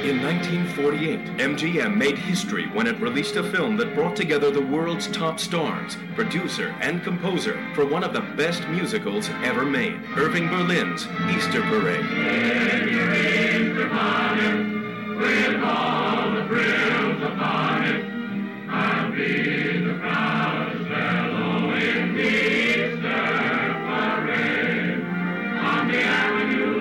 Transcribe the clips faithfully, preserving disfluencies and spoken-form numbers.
In nineteen forty-eight, M G M made history when it released a film that brought together the world's top stars, producer and composer for one of the best musicals ever made, Irving Berlin's Easter Parade. Easter bonnet, with all the frills upon it, I'll be the proudest fellow in the Easter Parade on the avenue.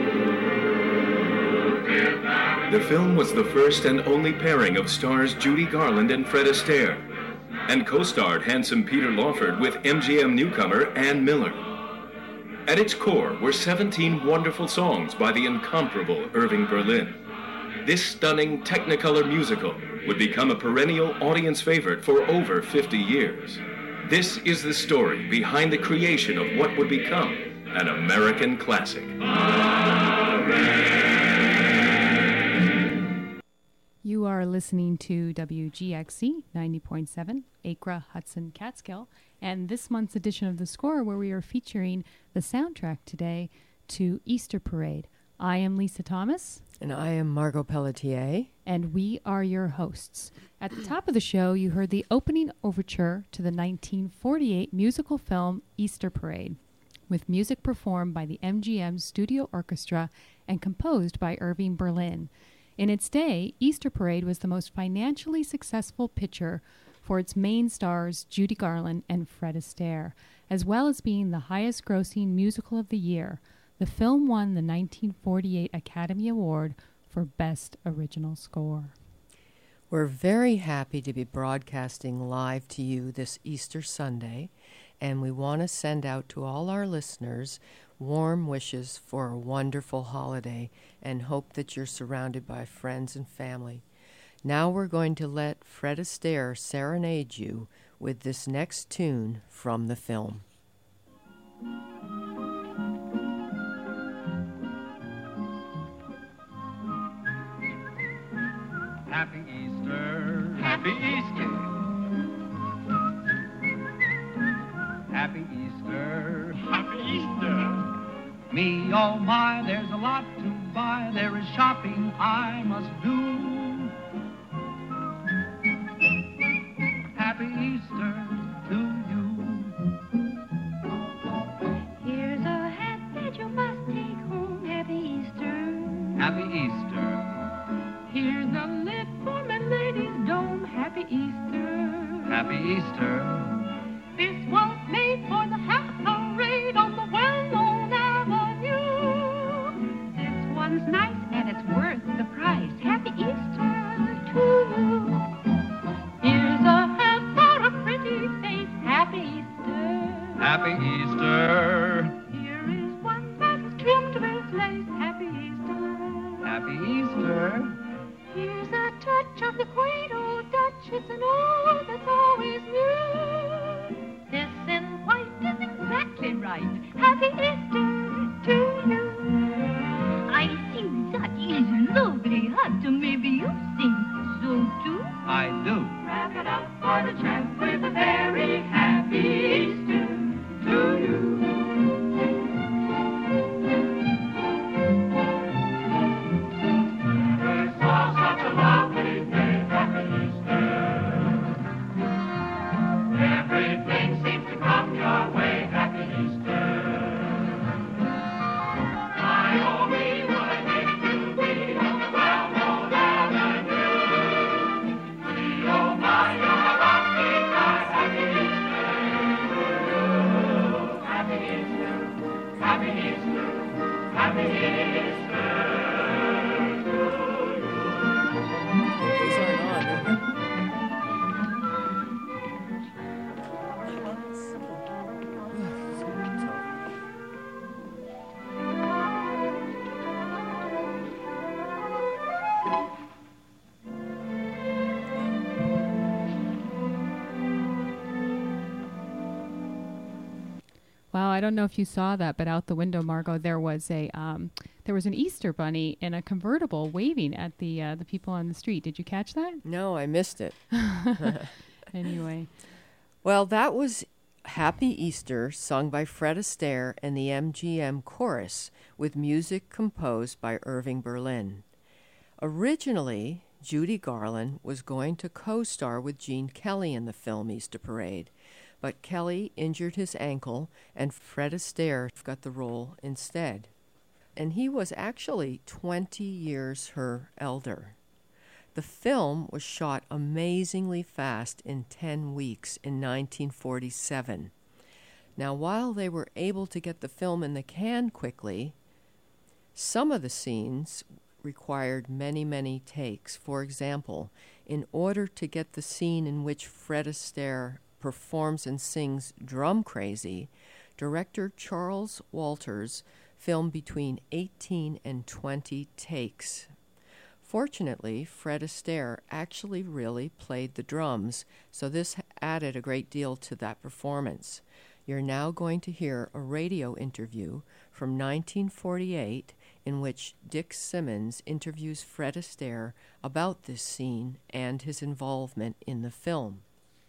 The film was the first and only pairing of stars Judy Garland and Fred Astaire, and co-starred handsome Peter Lawford with M G M newcomer Ann Miller. At its core were seventeen wonderful songs by the incomparable Irving Berlin. This stunning Technicolor musical would become a perennial audience favorite for over fifty years. This is the story behind the creation of what would become an American classic. You are listening to W G X C ninety point seven, Acra Hudson Catskill, and this month's edition of The Score, where we are featuring the soundtrack today to Easter Parade. I am Lisa Thomas. And I am Margot Pelletier. And we are your hosts. At the top of the show, you heard the opening overture to the nineteen forty-eight musical film Easter Parade, with music performed by the M G M Studio Orchestra and composed by Irving Berlin. In its day, Easter Parade was the most financially successful picture for its main stars Judy Garland and Fred Astaire, as well as being the highest-grossing musical of the year. The film won the nineteen forty-eight Academy Award for Best Original Score. We're very happy to be broadcasting live to you this Easter Sunday, and we want to send out to all our listeners warm wishes for a wonderful holiday and hope that you're surrounded by friends and family. Now we're going to let Fred Astaire serenade you with this next tune from the film. Happy Easter, happy Easter, happy Easter, happy Easter. Me, oh my, there's a lot to buy, there is shopping I must do. Happy Easter to you. Here's a hat that you must take home. Happy Easter. Happy Easter. Here's a lid for my lady's dome. Happy Easter. Happy Easter. This was made for the half parade on the well-known avenue. This one's nice and it's worth the price. Happy Easter to you. Here's a hat for a pretty face. Happy Easter. Happy Easter. Here is one that's trimmed with lace. Happy Easter. Happy Easter. Here's a touch of the quaint old Dutch. It's an old that's always new. This in white is exactly right. Happy Easter to you. I think that is lovely hat. Maybe you think so too. I do. Wrap it up for the tramp with a very happy Easter to you. Wow, I don't know if you saw that, but out the window, Margot, there was a um, there was an Easter bunny in a convertible waving at the uh, the people on the street. Did you catch that? No, I missed it. Anyway. Well, that was Happy Easter, sung by Fred Astaire and the M G M Chorus, with music composed by Irving Berlin. Originally, Judy Garland was going to co-star with Gene Kelly in the film Easter Parade, but Kelly injured his ankle and Fred Astaire got the role instead. And he was actually twenty years her elder. The film was shot amazingly fast in ten weeks in nineteen forty-seven. Now, while they were able to get the film in the can quickly, some of the scenes required many, many takes. For example, in order to get the scene in which Fred Astaire performs and sings Drum Crazy, director Charles Walters filmed between eighteen and twenty takes. Fortunately, Fred Astaire actually really played the drums, so this added a great deal to that performance. You're now going to hear a radio interview from nineteen forty-eight in which Dick Simmons interviews Fred Astaire about this scene and his involvement in the film.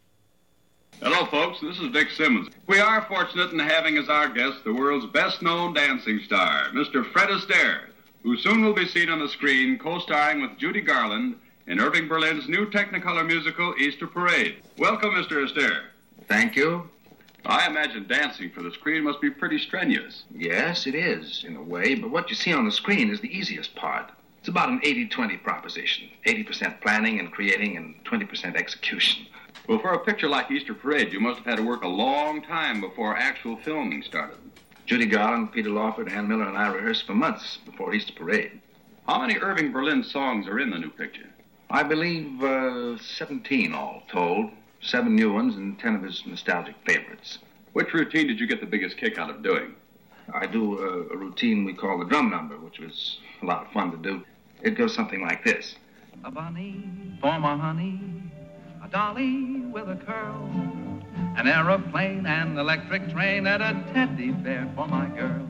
Hello, folks. This is Dick Simmons. We are fortunate in having as our guest the world's best-known dancing star, Mister Fred Astaire, who soon will be seen on the screen co-starring with Judy Garland in Irving Berlin's new Technicolor musical, Easter Parade. Welcome, Mister Astaire. Thank you. I imagine dancing for the screen must be pretty strenuous. Yes, it is, in a way, but what you see on the screen is the easiest part. It's about an eighty twenty proposition. eighty percent planning and creating and twenty percent execution. Well, for a picture like Easter Parade, you must have had to work a long time before actual filming started. Judy Garland, Peter Lawford, Ann Miller, and I rehearsed for months before Easter Parade. How many Irving Berlin songs are in the new picture? I believe uh, seventeen all told. Seven new ones and ten of his nostalgic favorites. Which routine did you get the biggest kick out of doing? I do a, a routine we call the drum number, which was a lot of fun to do. It goes something like this. A bunny for my honey, a dolly with a curl, an aeroplane and electric train, and a teddy bear for my girl,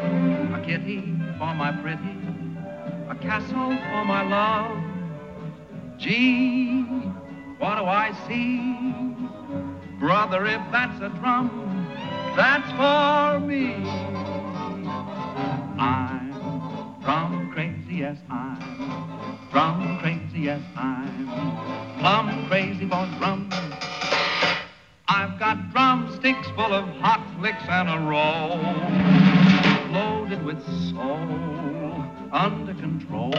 a kitty for my pretty, a castle for my love. Gee, what do I see? Brother, if that's a drum, that's for me. I'm drum crazy, yes, I'm drum crazy, yes, I'm plum crazy for drums. I've got drumsticks full of hot licks and a roll, loaded with soul, under control.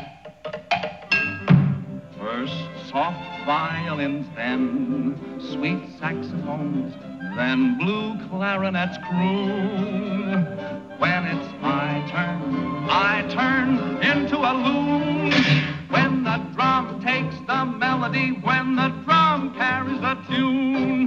First soft violins, then sweet saxophones, then blue clarinets croon. When it's my turn, I turn into a loon. When the drum takes the melody, when the drum carries the tune.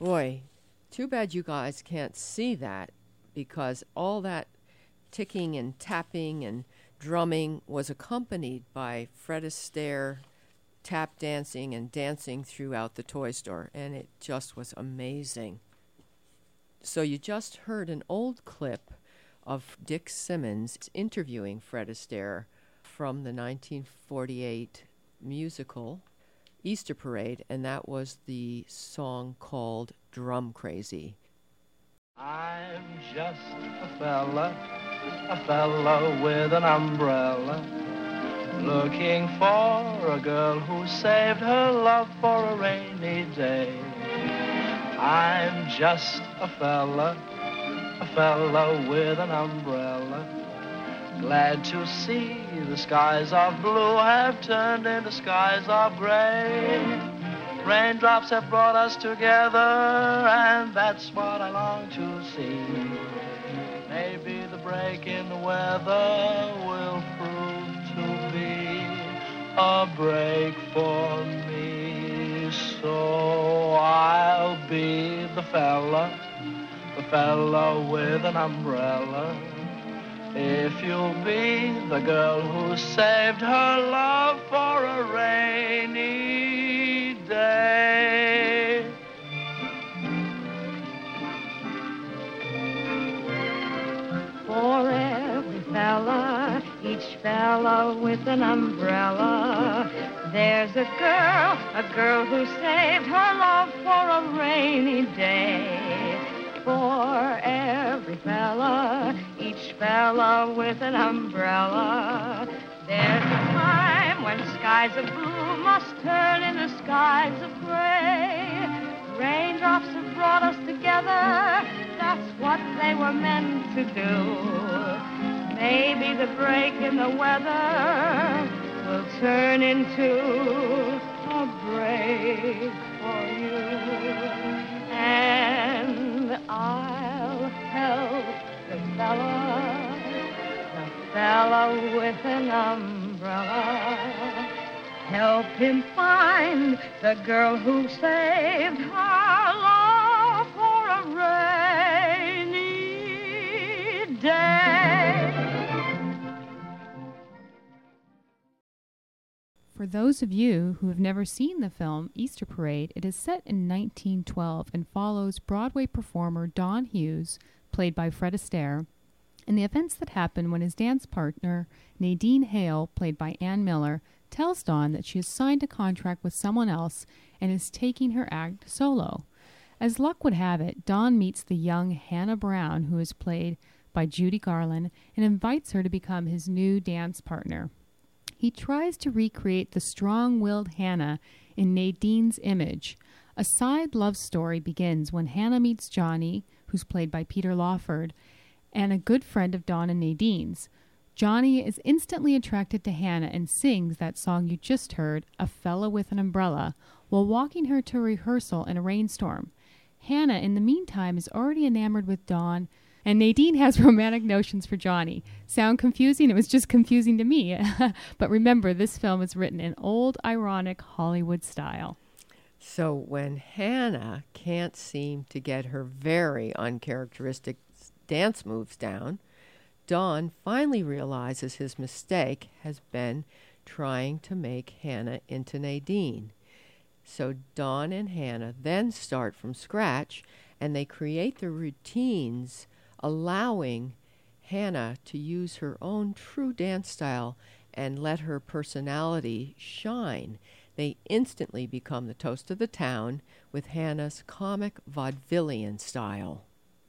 Boy, too bad you guys can't see that, because all that ticking and tapping and drumming was accompanied by Fred Astaire tap dancing and dancing throughout the toy store, and it just was amazing. So you just heard an old clip of Dick Simmons interviewing Fred Astaire from the nineteen forty-eight musical Easter Parade, and that was the song called Drum Crazy. I'm just a fella, a fella with an umbrella, looking for a girl who saved her love for a rainy day. I'm just a fella, a fella with an umbrella, glad to see the skies of blue have turned into skies of gray. Raindrops have brought us together, and that's what I long to see. Maybe the break in the weather will prove to be a break for me. So I'll be the fella, the fella with an umbrella, if you'll be the girl who saved her love for a rainy day. For every fella, each fella with an umbrella, there's a girl, a girl who saved her love for a rainy day. For every fella, each fella with an umbrella, there's a time when skies of blue must turn into skies of gray. Raindrops have brought us together, that's what they were meant to do. Maybe the break in the weather will turn into a break for you. And I'll help the fella, the fella with an umbrella, help him find the girl who saved her love for a rainy day. For those of you who have never seen the film Easter Parade, it is set in nineteen twelve and follows Broadway performer Don Hughes, played by Fred Astaire, and the events that happen when his dance partner, Nadine Hale, played by Ann Miller, tells Don that she has signed a contract with someone else and is taking her act solo. As luck would have it, Don meets the young Hannah Brown, who is played by Judy Garland, and invites her to become his new dance partner. He tries to recreate the strong-willed Hannah in Nadine's image. A side love story begins when Hannah meets Johnny, who's played by Peter Lawford, and a good friend of Dawn and Nadine's. Johnny is instantly attracted to Hannah and sings that song you just heard, A Fella with an Umbrella, while walking her to rehearsal in a rainstorm. Hannah, in the meantime, is already enamored with Dawn, and Nadine has romantic notions for Johnny. Sound confusing? It was just confusing to me. But remember, this film is written in old, ironic Hollywood style. So when Hannah can't seem to get her very uncharacteristic dance moves down, Don finally realizes his mistake has been trying to make Hannah into Nadine. So Don and Hannah then start from scratch, and they create the routines allowing Hannah to use her own true dance style and let her personality shine. They instantly become the toast of the town with Hannah's comic vaudevillian style.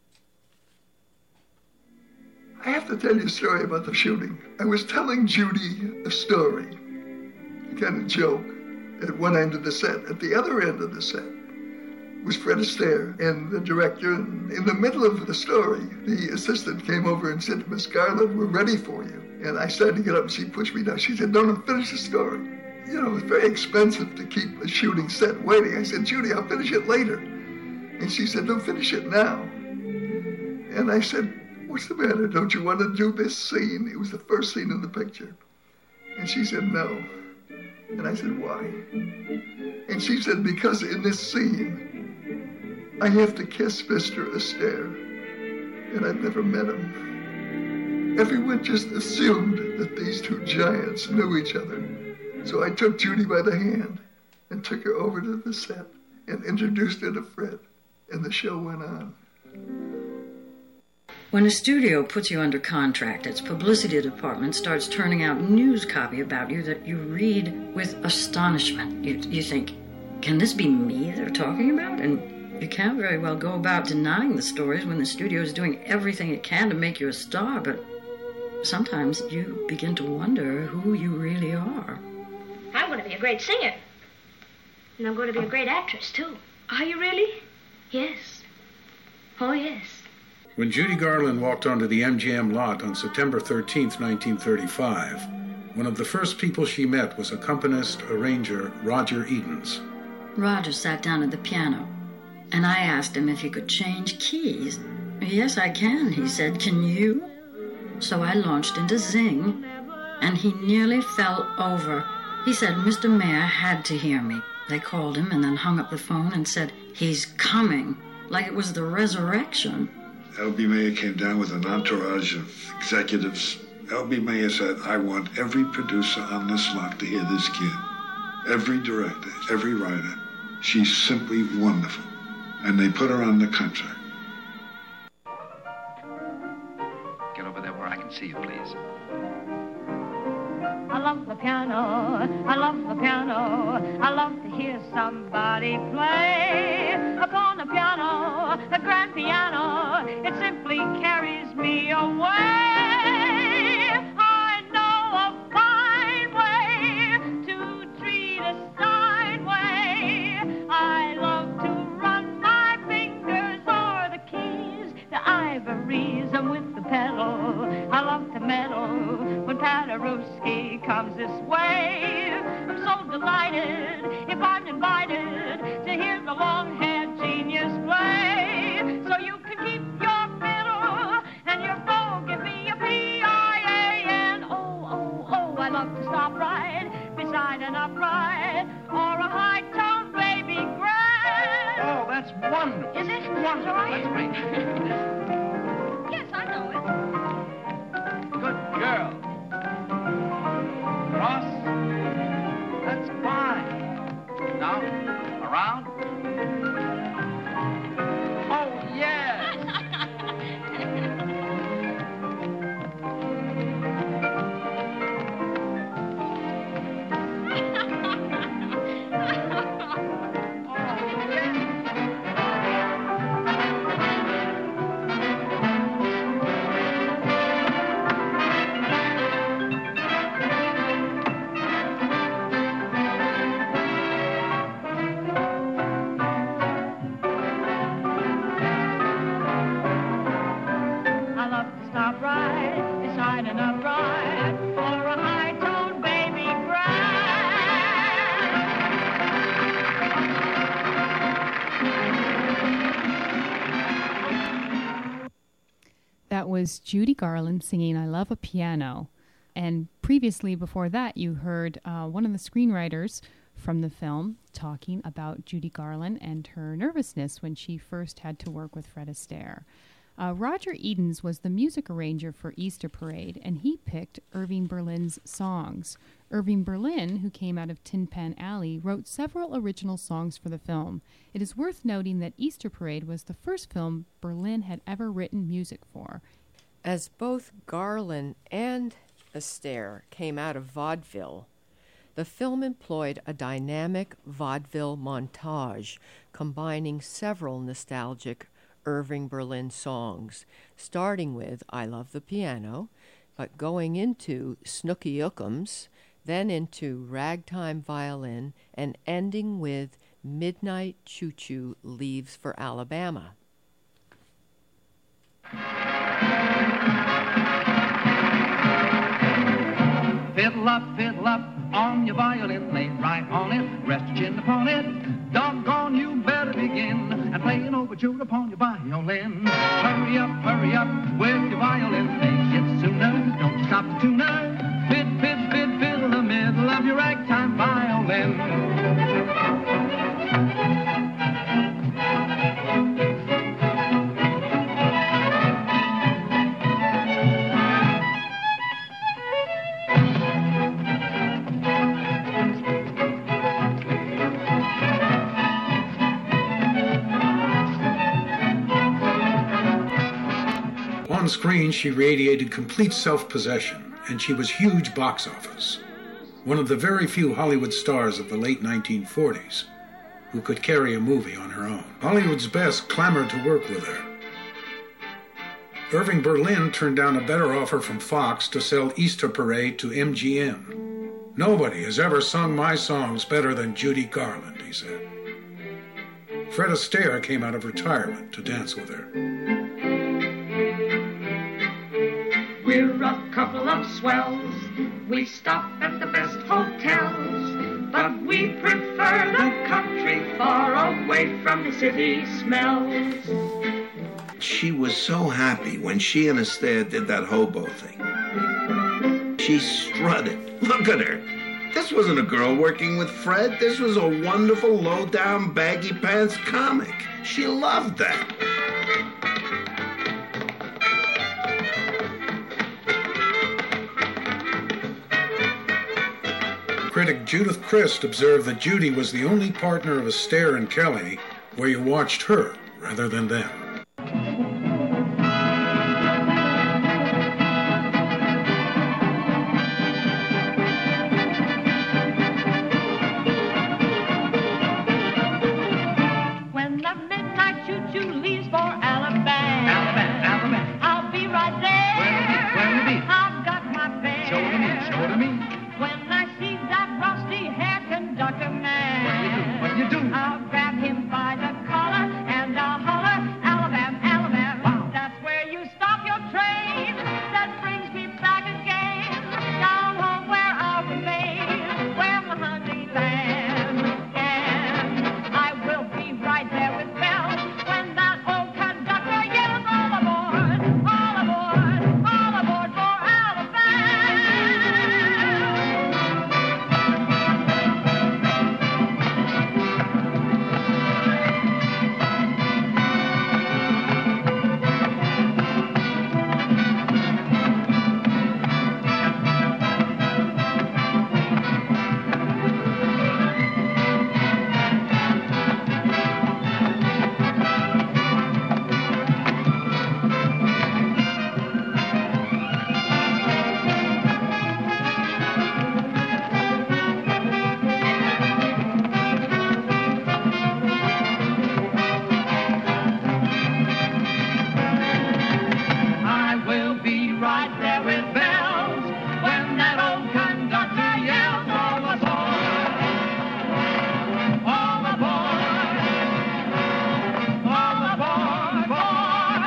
I have to tell you a story about the shooting. I was telling Judy a story, a kind of joke, at one end of the set. At the other end of the set was Fred Astaire and the director. And in the middle of the story, the assistant came over and said, Miss Garland, we're ready for you. And I started to get up and she pushed me down. She said, no, no, finish the story. You know, it's very expensive to keep a shooting set waiting. I said, Judy, I'll finish it later. And she said, no, finish it now. And I said, what's the matter? Don't you want to do this scene? It was the first scene in the picture. And she said, no. And I said, why? And she said, because in this scene, I have to kiss Mister Astaire, and I've never met him. Everyone just assumed that these two giants knew each other. So I took Judy by the hand and took her over to the set and introduced her to Fred, and the show went on. When a studio puts you under contract, its publicity department starts turning out news copy about you that you read with astonishment. You, you think, can this be me they're talking about? And you can't very well go about denying the stories when the studio is doing everything it can to make you a star, but sometimes you begin to wonder who you really are. I'm going to be a great singer. And I'm going to be a great actress, too. Are you really? Yes. Oh, yes. When Judy Garland walked onto the M G M lot on September thirteenth, nineteen thirty-five, one of the first people she met was accompanist arranger Roger Edens. Roger sat down at the piano, and I asked him if he could change keys. Yes, I can, he said. Can you? So I launched into Zing, and he nearly fell over. He said Mister Mayer had to hear me. They called him and then hung up the phone and said, he's coming, like it was the resurrection. L B Mayer came down with an entourage of executives. L B Mayer said, I want every producer on this lot to hear this kid. Every director, every writer. She's simply wonderful. And they put her on the contract. Get over there where I can see you, please. I love the piano, I love the piano, I love to hear somebody play. Upon the piano, the grand piano, it simply carries me away. I know a fine way to treat a sideway. I love to run my fingers o'er the keys, the ivories, and with the pedal, I love to meddle when Paderewski comes this way. I'm so delighted if I'm invited to hear the long-haired genius play. So you can keep your fiddle and your bow, give me a P I A N. Oh, oh, oh, I love to stop right beside an upright or a high-tone baby grand. Oh, that's wonderful. Is it? Wonderful. That's great. Yes, I know it. Good girl. Cross. That's fine. Now, around. Oh, yes. That was Judy Garland singing I Love a Piano. And previously, before that, you heard uh, one of the screenwriters from the film talking about Judy Garland and her nervousness when she first had to work with Fred Astaire. Uh, Roger Edens was the music arranger for Easter Parade, and he picked Irving Berlin's songs. Irving Berlin, who came out of Tin Pan Alley, wrote several original songs for the film. It is worth noting that Easter Parade was the first film Berlin had ever written music for. As both Garland and Astaire came out of vaudeville, the film employed a dynamic vaudeville montage combining several nostalgic Irving Berlin songs, starting with I Love the Piano, but going into Snooky Ookums, then into Ragtime Violin, and ending with Midnight Choo Choo Leaves for Alabama. Fiddle up, fiddle up on your violin, lay right on it, rest your chin upon it. Doggone, you better begin and play an overture upon your violin. Hurry up, hurry up with your violin, make it sooner, don't stop the tuner. Fid, fid, fid, fiddle the middle of your ragtime violin. on screen, she radiated complete self-possession, and she was huge box office. One of the very few Hollywood stars of the late nineteen forties who could carry a movie on her own. Hollywood's best clamored to work with her. Irving Berlin turned down a better offer from Fox to sell Easter Parade to M G M. "Nobody has ever sung my songs better than Judy Garland," he said. Fred Astaire came out of retirement to dance with her. We're a couple of swells. We stop at the best hotels, but we prefer the country far away from the city smells. She was so happy when she and Astaire did that hobo thing. She strutted. Look at her. This wasn't a girl working with Fred. This was a wonderful, low-down, baggy-pants comic. She loved that. Critic Judith Crist observed that Judy was the only partner of Astaire and Kelly where you watched her rather than them. When the midnight choo-choo leaves for Alabama, Alabama, Alabama, I'll be right there. Where, where will you be? I've got my fare. Show it to me, show it to me. When I see that rusty-haired conductor man, what do you do? What do you do? I'll grab him by the collar and I'll holler, Alabama, Alabama. Wow. That's where you stop your train. That brings me back again, down home where I'll remain, where my honey lands. And I will be right there with bells when that old conductor yells, all aboard, all aboard, all aboard for Alabama. I will be right there with bells when that old conductor yells, all aboard, all aboard, all aboard for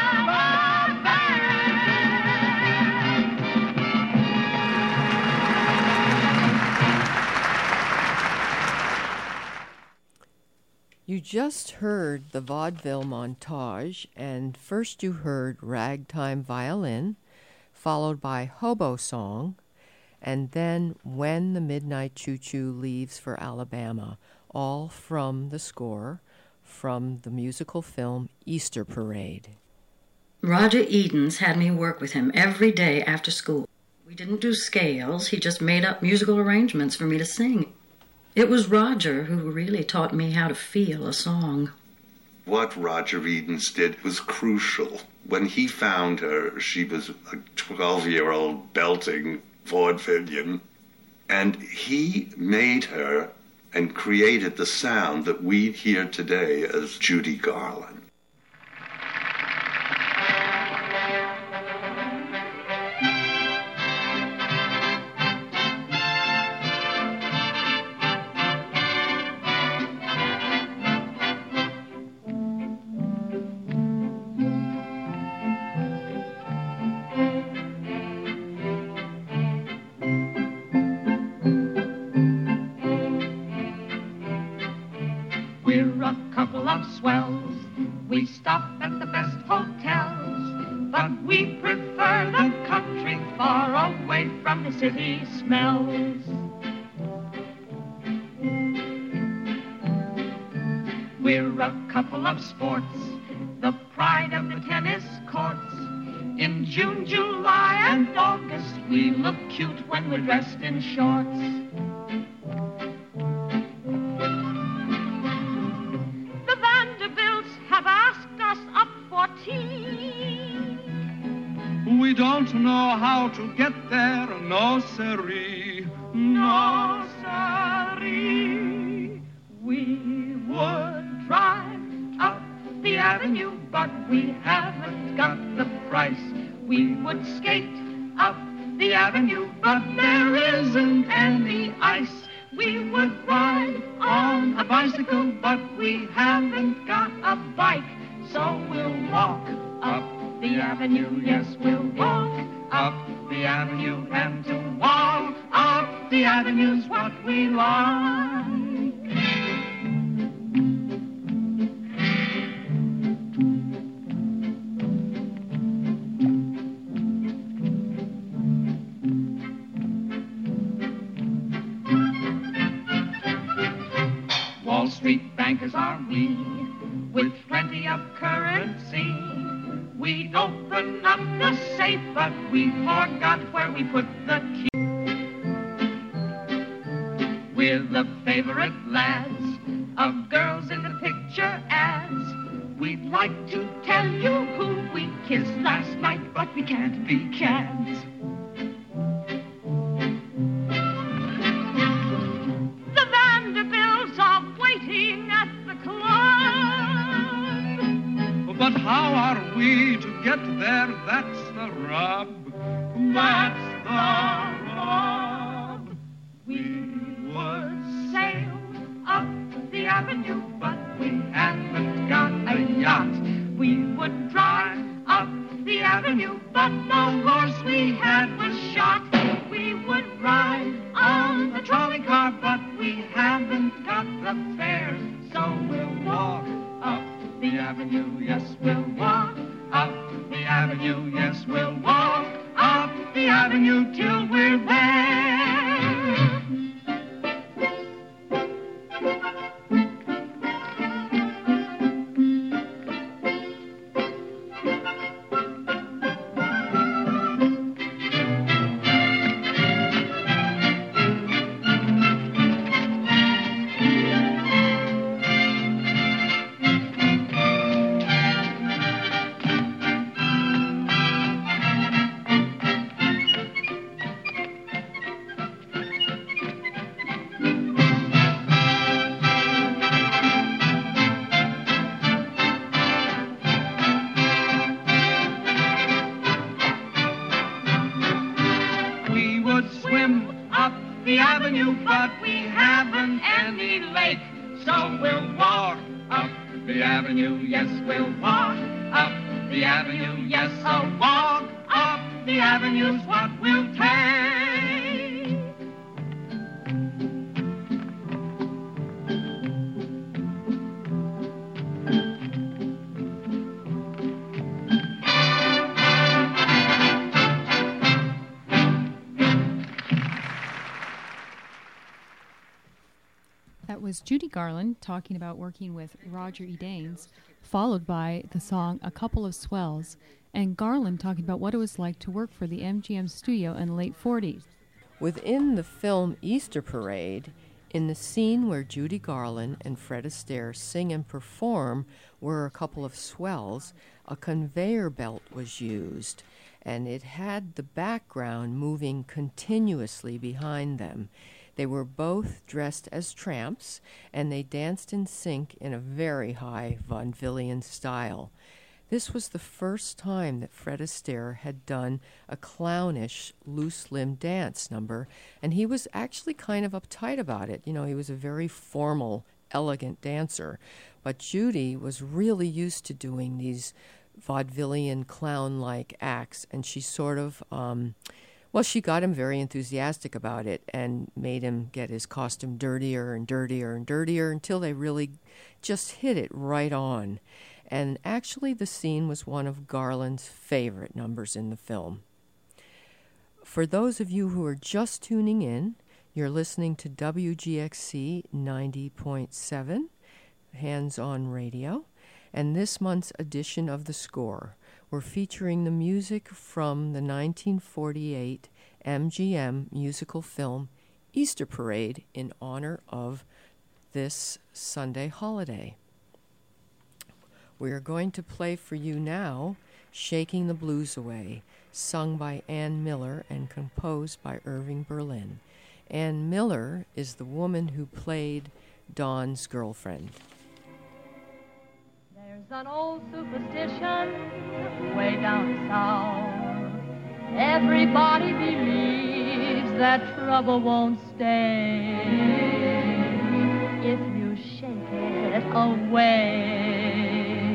You just heard the vaudeville montage, and first you heard Ragtime Violin, followed by Hobo Song, and then When the Midnight Choo-Choo Leaves for Alabama, all from the score from the musical film Easter Parade. Roger Edens had me work with him every day after school. We didn't do scales, he just made up musical arrangements for me to sing. It was Roger who really taught me how to feel a song. What Roger Edens did was crucial. When he found her, she was a twelve-year-old belting vaudevillian, and he made her and created the sound that we hear today as Judy Garland. We're a couple of swells. We stop at the best hotels, but we prefer the country far away from the city smells. We're a couple of sports, the pride of the tennis courts. In June, July, and August, we look cute when we're dressed in shorts. The Vanderbilts have asked us up for tea. we don't know how to get there, no siree, no siree. We would drive up the avenue, but we haven't got the price. We would skate up the avenue, but there isn't any ice. We would ride on a bicycle, but we haven't got a bike. So we'll walk up the avenue, yes, we'll walk up the avenue, and to walk up the avenue's what we like. Wall Street bankers are we, with plenty of currency. We'd open up the safe, but we forgot where we put the key. We're the favorite lads of girls in the picture ads. We'd like to tell you who we kissed last night, but we can't be cads. The Vanderbilts are waiting at the club. But how are we to get there? That's the rub. That's the rub. We would sail up the avenue, but we haven't got a yacht. We would drive up the avenue, but the horse we had was shot. We would ride on a trolley car, but we haven't got the fare. So we'll walk up the avenue, yes, we'll walk up the avenue, yes, we'll walk up the avenue till we're there. Was Judy Garland talking about working with Roger E. Daines, followed by the song A Couple of Swells, and Garland talking about what it was like to work for the M G M studio in the late forties. Within the film Easter Parade, in the scene where Judy Garland and Fred Astaire sing and perform Were a Couple of Swells, a conveyor belt was used, and it had the background moving continuously behind them. They were both dressed as tramps, and they danced in sync in a very high vaudevillian style. This was the first time that Fred Astaire had done a clownish, loose-limbed dance number, and he was actually kind of uptight about it. You know, he was a very formal, elegant dancer, but Judy was really used to doing these vaudevillian, clown-like acts, and she sort of... Um, Well, she got him very enthusiastic about it and made him get his costume dirtier and dirtier and dirtier until they really just hit it right on. And actually, the scene was one of Garland's favorite numbers in the film. For those of you who are just tuning in, you're listening to W G X C ninety point seven, Hands On Radio, and this month's edition of The Score. We're featuring the music from the nineteen forty-eight M G M musical film Easter Parade in honor of this Sunday holiday. We are going to play for you now Shaking the Blues Away, sung by Ann Miller and composed by Irving Berlin. Ann Miller is the woman who played Don's girlfriend. There's an old superstition way down south. Everybody believes that trouble won't stay if you shake it away.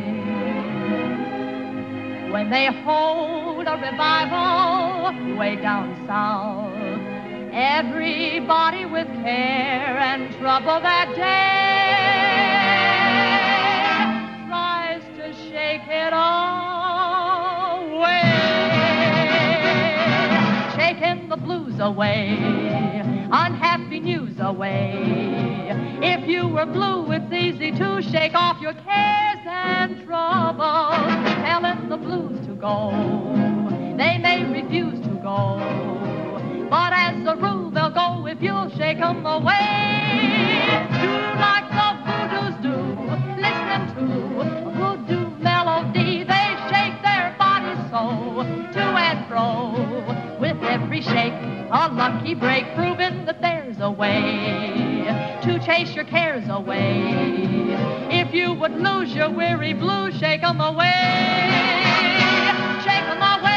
When they hold a revival way down south, everybody with care and trouble that day tries to shake it away. Shaking the blues away, unhappy news away. If you were blue, it's easy to shake off your cares and troubles. Telling the blues to go, they may refuse to go, but as a rule they'll go if you'll shake 'em away. Do like the voodoos do, listen to a voodoo melody. They shake their bodies so, to and fro. With every shake, a lucky break, proving that there's a way to chase your cares away. If you would lose your weary blues, shake 'em away. Shake 'em away.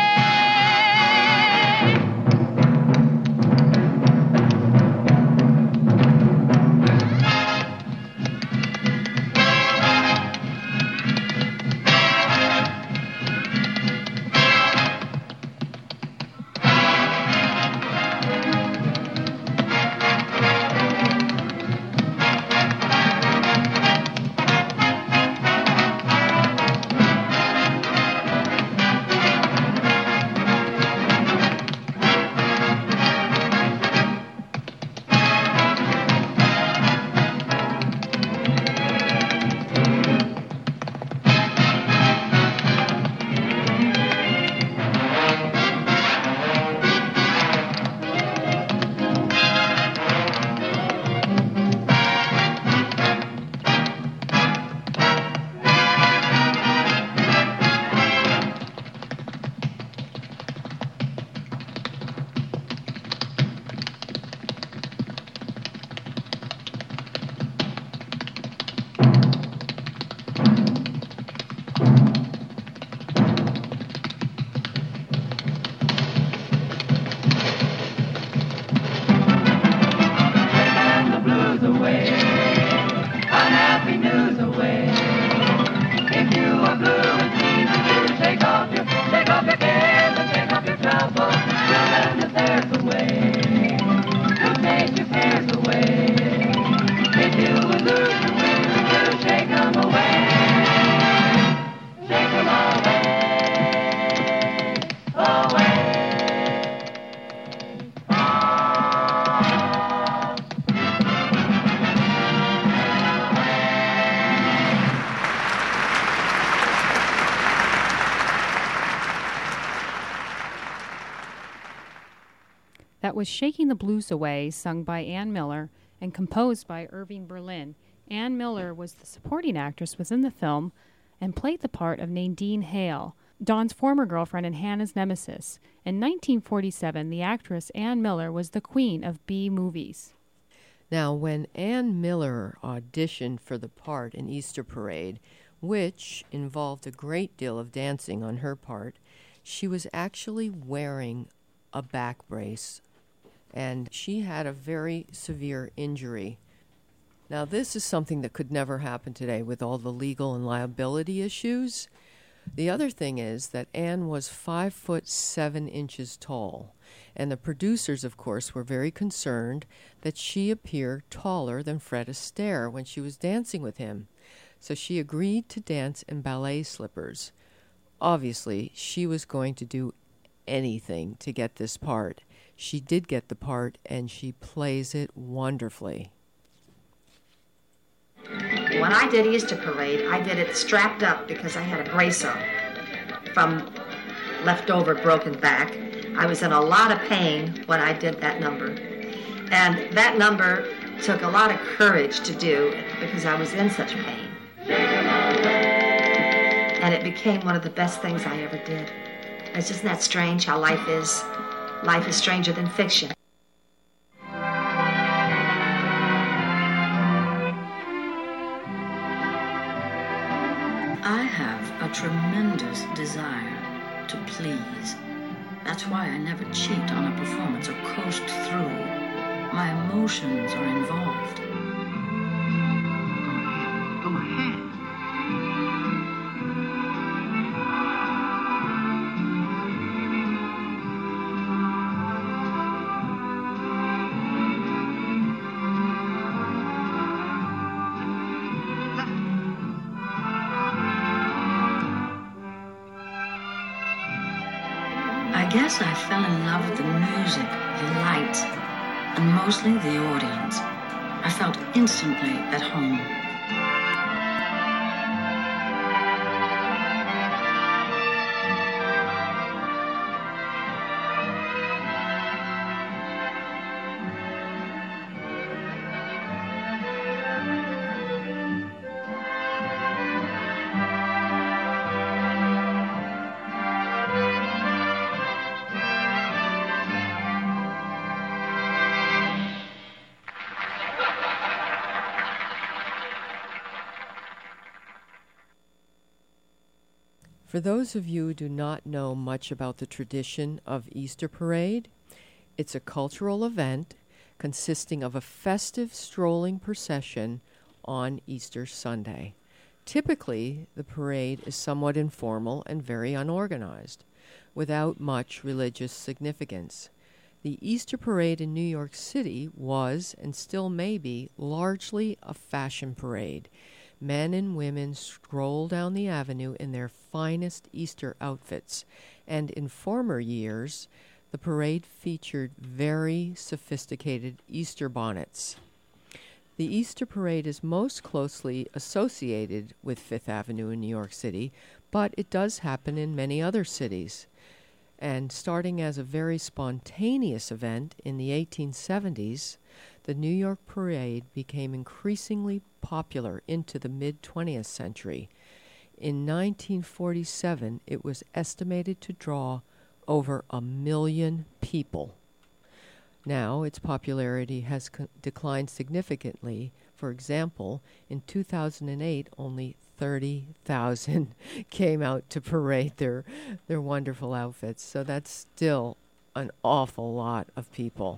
That was Shaking the Blues Away, sung by Ann Miller and composed by Irving Berlin. Ann Miller was the supporting actress within the film and played the part of Nadine Hale, Don's former girlfriend and Hannah's nemesis. In nineteen forty-seven, the actress Ann Miller was the queen of B-movies. Now, when Ann Miller auditioned for the part in Easter Parade, which involved a great deal of dancing on her part, she was actually wearing a back brace, and she had a very severe injury. Now, this is something that could never happen today with all the legal and liability issues. The other thing is that Ann was five foot seven inches tall, and the producers, of course, were very concerned that she appear taller than Fred Astaire when she was dancing with him. So she agreed to dance in ballet slippers. Obviously, she was going to do anything to get this part. She did get the part, and she plays it wonderfully. When I did Easter Parade, I did it strapped up because I had a brace on from leftover broken back. I was in a lot of pain when I did that number. And that number took a lot of courage to do because I was in such pain. And it became one of the best things I ever did. It's just that strange how life is. Life is stranger than fiction. I have a tremendous desire to please. That's why I never cheat on a performance or coast through. My emotions are involved. Go ahead. I guess I fell in love with the music, the lights, and mostly the audience. I felt instantly at home. For those of you who do not know much about the tradition of Easter Parade, it's a cultural event consisting of a festive strolling procession on Easter Sunday. Typically, the parade is somewhat informal and very unorganized, without much religious significance. The Easter Parade in New York City was, and still may be, largely a fashion parade. Men and women stroll down the avenue in their finest Easter outfits, and in former years, the parade featured very sophisticated Easter bonnets. The Easter Parade is most closely associated with Fifth Avenue in New York City, but it does happen in many other cities. And starting as a very spontaneous event in the eighteen seventies, the New York Parade became increasingly popular into the mid-twentieth century. In nineteen forty-seven, it was estimated to draw over a million people. Now, its popularity has co- declined significantly. For example, in two thousand eight, only thirty thousand came out to parade their, their wonderful outfits. So that's still an awful lot of people.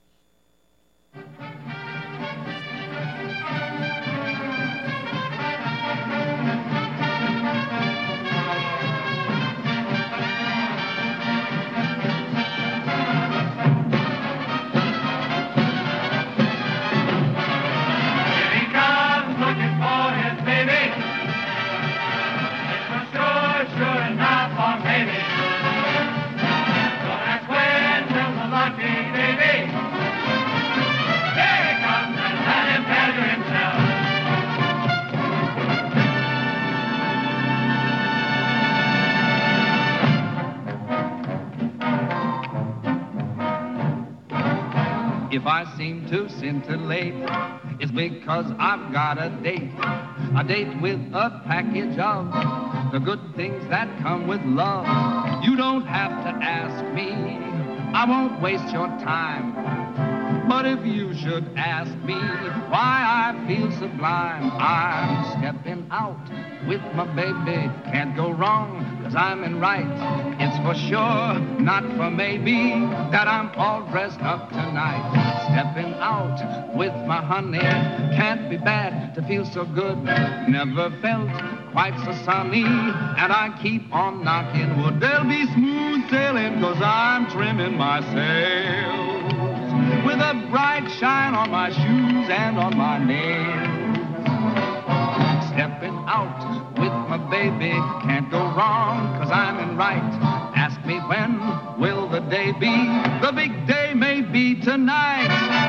If I seem to scintillate, it's because I've got a date. A date with a package of the good things that come with love. You don't have to ask me, I won't waste your time. But if you should ask me why I feel sublime, I'm stepping out with my baby. Can't go wrong, cause I'm in right. It's for sure, not for maybe, that I'm all dressed up tonight. Stepping out with my honey, can't be bad to feel so good. Never felt quite so sunny, and I keep on knocking wood. There'll be smooth sailing, cause I'm trimming my sails with a bright shine on my shoes and on my nails. Stepping out with my baby, can't go wrong, cause I'm in right. Ask me when will the day be, the big day may be tonight.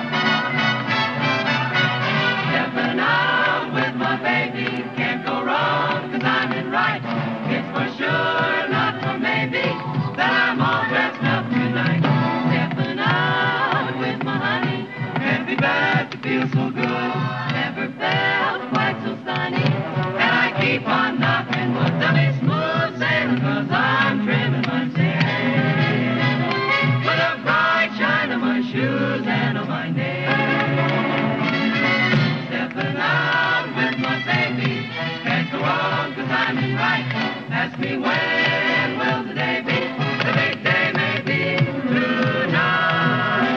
Stepping out with my baby, can't go wrong, cause I'm in right. It's for sure, not for maybe, that I'm all dressed up tonight. Stepping out with my honey, can't be bad to feel so good. Never felt quite so sunny, and I keep on knocking wood. There'll be shining bright. Ask me when will the day be? The big day may be tonight.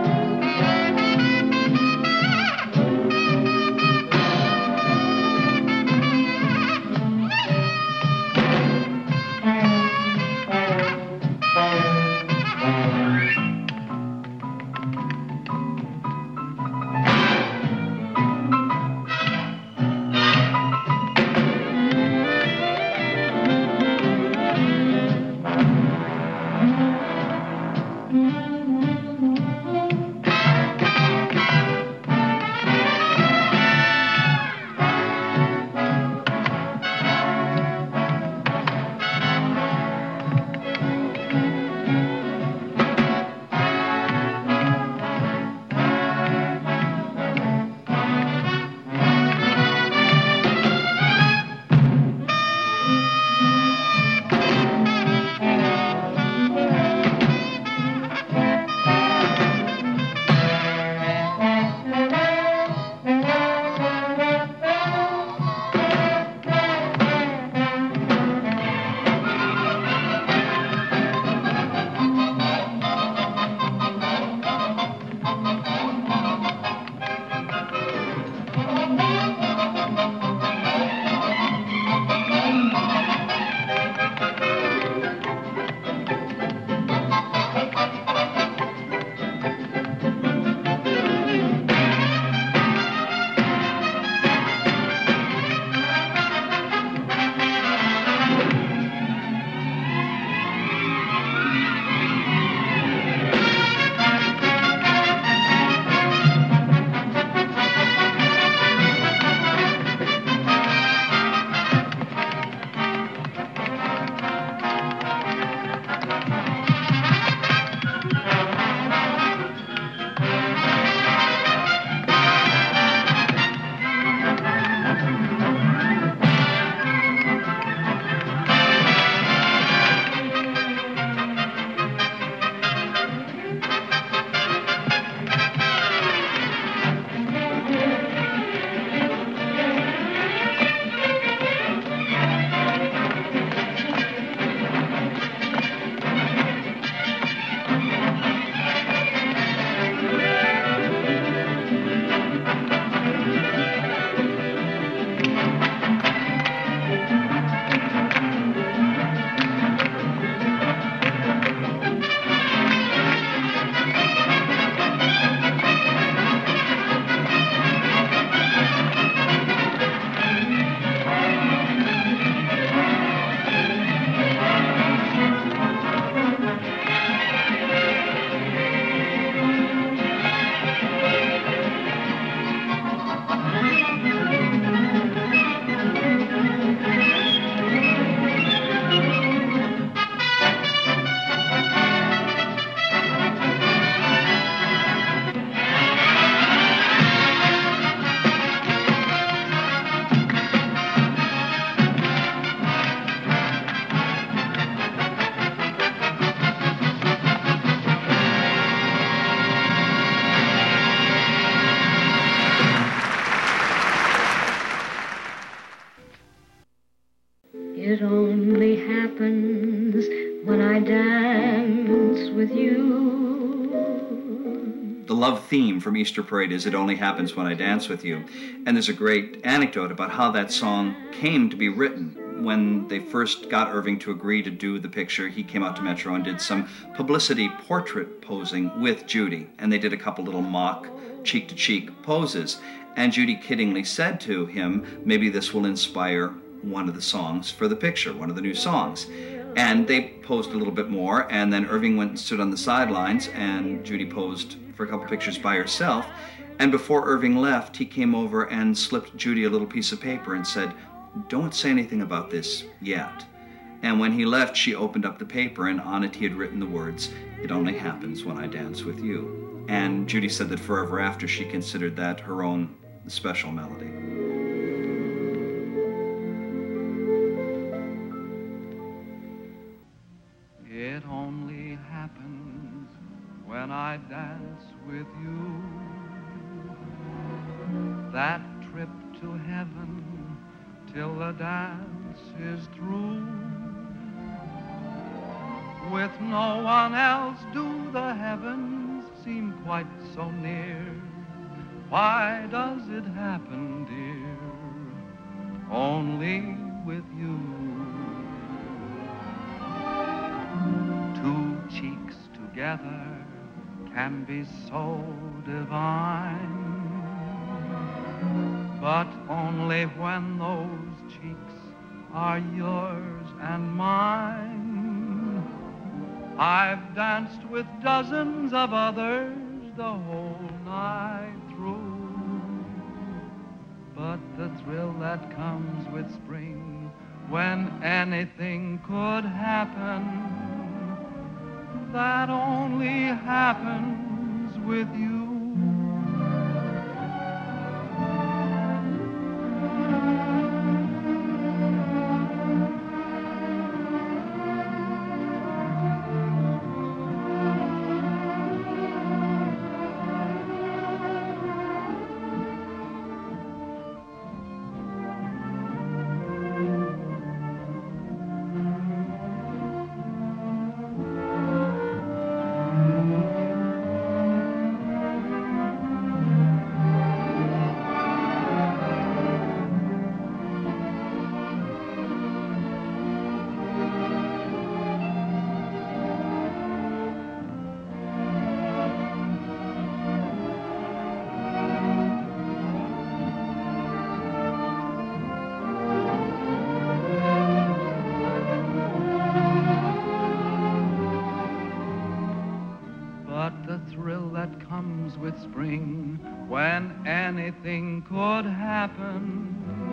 It only happens when I dance with you. The love theme from Easter Parade is It Only Happens When I Dance With You. And there's a great anecdote about how that song came to be written. When they first got Irving to agree to do the picture, he came out to Metro and did some publicity portrait posing with Judy. And they did a couple little mock cheek-to-cheek poses. And Judy kiddingly said to him, maybe this will inspire one of the songs for the picture, one of the new songs. And they posed a little bit more, and then Irving went and stood on the sidelines, and Judy posed for a couple pictures by herself. And before Irving left, he came over and slipped Judy a little piece of paper and said, "Don't say anything about this yet." And when he left, she opened up the paper, and on it he had written the words, "It only happens when I dance with you." And Judy said that forever after, she considered that her own special melody. It only happens when I dance with you. That trip to heaven till the dance dance is through. With no one else do the heavens seem quite so near. Why does it happen, dear, only with you? Two cheeks together can be so divine, but only when those cheeks are yours and mine. I've danced with dozens of others the whole night through, but the thrill that comes with spring, when anything could happen, that only happens with you. With spring, when anything could happen,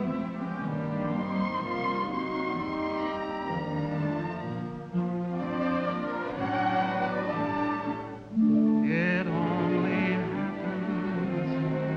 it only happens.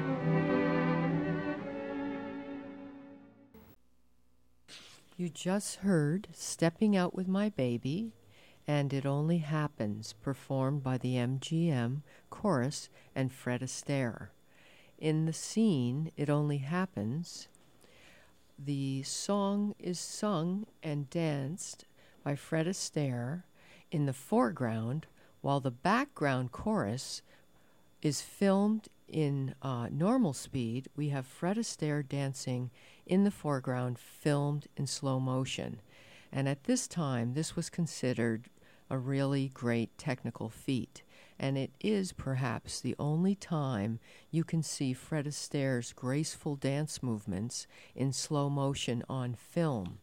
You just heard Stepping Out with My Baby and It Only Happens, performed by the M G M Chorus and Fred Astaire. In the scene, It Only Happens, the song is sung and danced by Fred Astaire in the foreground, while the background chorus is filmed in uh, normal speed. We have Fred Astaire dancing in the foreground, filmed in slow motion. And at this time, this was considered a really great technical feat, and it is perhaps the only time you can see Fred Astaire's graceful dance movements in slow motion on film.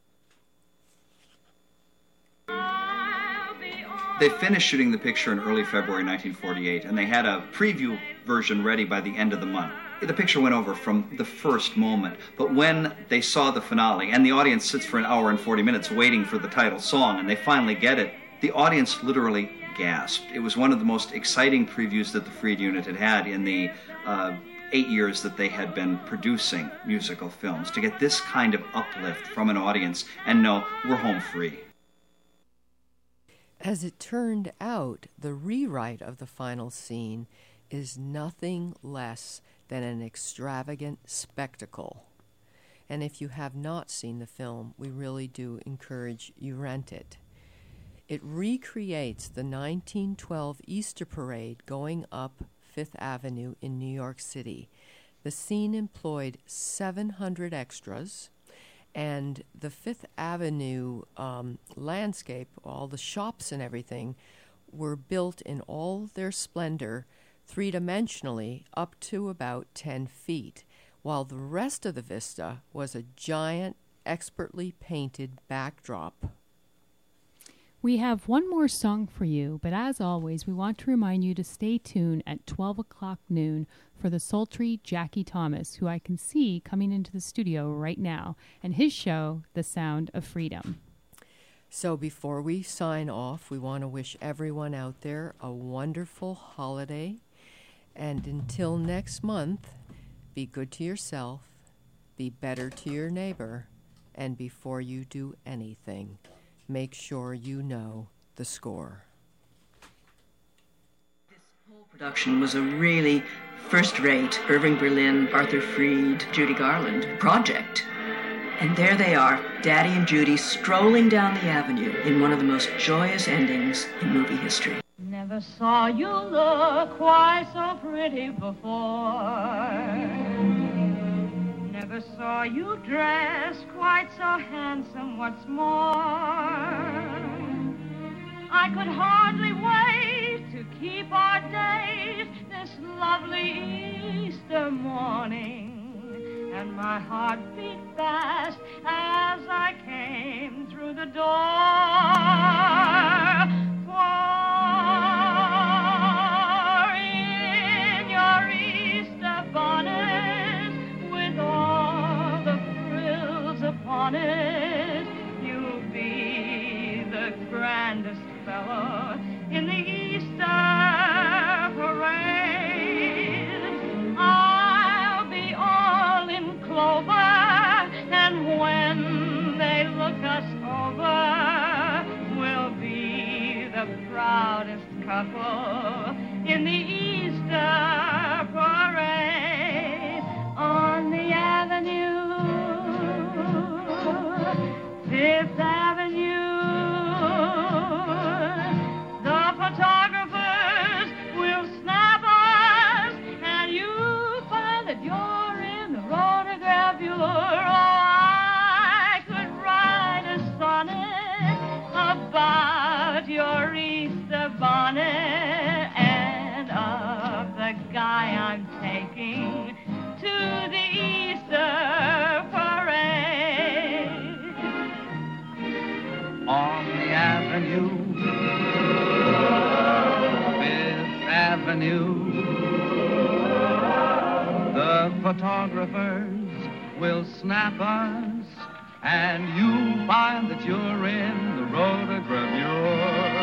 They finished shooting the picture in early February nineteen forty-eight, and they had a preview version ready by the end of the month. The picture went over from the first moment, but when they saw the finale, and the audience sits for an hour and forty minutes waiting for the title song, and they finally get it, the audience literally gasped. It was one of the most exciting previews that the Freed unit had had in the uh, eight years that they had been producing musical films. To get this kind of uplift from an audience and know we're home free. As it turned out, the rewrite of the final scene is nothing less than an extravagant spectacle. And if you have not seen the film, we really do encourage you rent it. It recreates the nineteen twelve Easter Parade going up Fifth Avenue in New York City. The scene employed seven hundred extras, and the Fifth Avenue um, landscape, all the shops and everything, were built in all their splendor three-dimensionally up to about ten feet, while the rest of the vista was a giant, expertly painted backdrop. We have one more song for you, but as always, we want to remind you to stay tuned at twelve o'clock noon for the sultry Jackie Thomas, who I can see coming into the studio right now, and his show, The Sound of Freedom. So before we sign off, we want to wish everyone out there a wonderful holiday. And until next month, be good to yourself, be better to your neighbor, and before you do anything, make sure you know the score. This whole production was a really first-rate Irving Berlin, Arthur Freed, Judy Garland project. And there they are, Daddy and Judy strolling down the avenue in one of the most joyous endings in movie history. Never saw you look quite so pretty before. Never saw you dress quite so handsome, what's more. I could hardly wait to keep our days this lovely Easter morning. And my heart beat fast as I came through the door. For in your Easter bonnet, with all the frills upon it, you'll be the grandest fellow in the Easter parade. I'll be all in clover, and when they look us over, we'll be the proudest couple in the Easter parade. On the avenue, Fifth Avenue, the photographers will snap us, and you'll find that you're in the photograph bureau. I could write a sonnet about your Easter bonnet and of the guy I'm taking to the Easter parade. On the avenue, Fifth Avenue, the photographers will snap us, and you'll find that you're in the rotogravure.